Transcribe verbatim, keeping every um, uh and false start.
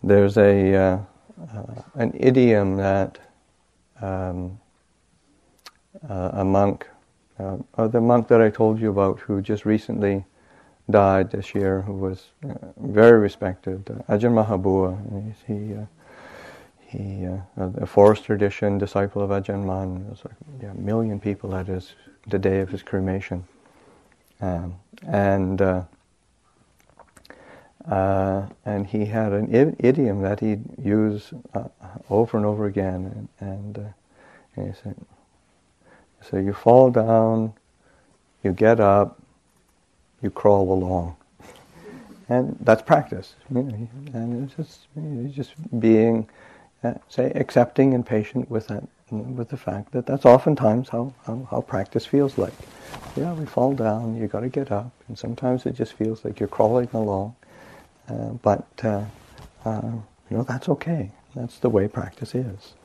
there's a uh, uh, an idiom that um, uh, a monk, uh, uh, the monk that I told you about, who just recently died this year, who was uh, very respected, uh, Ajahn Mahabua. He, uh, he, uh, a fourth tradition disciple of Ajahn Mun. There was like yeah, a million people at his the day of his cremation, um, and uh, uh, and he had an I- idiom that he'd use uh, over and over again, and, and, uh, and he said, "So you fall down, you get up, you crawl along," and that's practice. You know, and it's just it's just being, uh, say, accepting and patient with that, with the fact that that's oftentimes how, how, how practice feels like. Yeah, we fall down, you got to get up, and sometimes it just feels like you're crawling along, uh, but uh, uh, you know that's okay. That's the way practice is.